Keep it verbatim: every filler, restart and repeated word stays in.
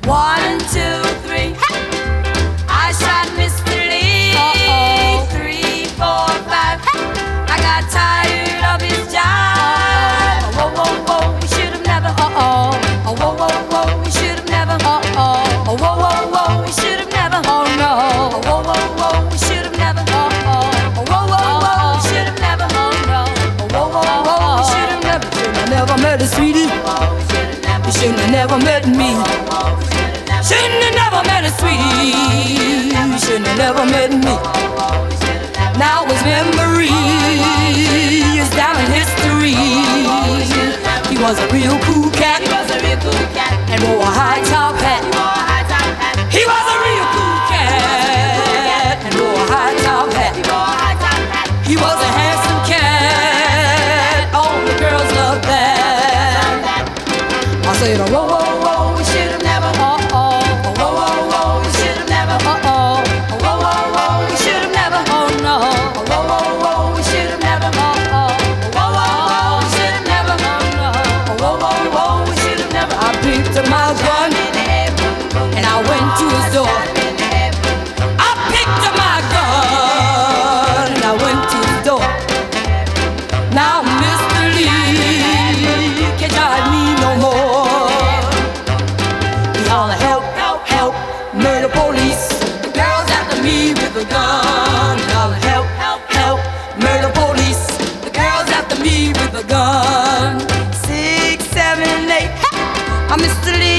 One, two, three. I shot Mister Lee. Uh-oh. Three, four, five. I got tired of his job. Oh, whoa, whoa, whoa, we should have never. Uh-oh. Oh, whoa, whoa, whoa, we should have never. Uh-oh. Oh, whoa, whoa, whoa, we should have never. Oh, no. Oh, whoa, whoa, whoa, we should have never. Uh-oh. Oh, whoa, whoa, whoa, we should have never. Oh, no. Oh, whoa, whoa, whoa, we should have never. Should have never met a sweetie. You shouldn't have never met me. Shouldn't have never met a sweetie. You shouldn't have never met me. Now his memory is down in history. He was a real cool cat. And wore a high top hat. He was a real cool cat. And wore a high top hat. He was a handsome cat. All the girls loved that. I said, oh, whoa, whoa, whoa, we should have never. Uh-oh. Oh, whoa, whoa, whoa, we should have never. Uh-oh. Oh, whoa, whoa, whoa, we should have never. Oh, no. Oh, whoa, whoa, whoa, we should have never. Uh-oh. Oh, whoa, whoa, whoa, we should have never. Oh, no. Oh, whoa, whoa, whoa, we should have never. I picked up my gun and I went to his door. I picked up my gun and I went to his door. Now, Mister Lee, can't drive me no more. He holler, help, help, help, murder police. The girl's after me with a gun. He holler, help, help, help, murder police. The girl's after me with a gun. Six, seven, eight, I'm Mister Lee.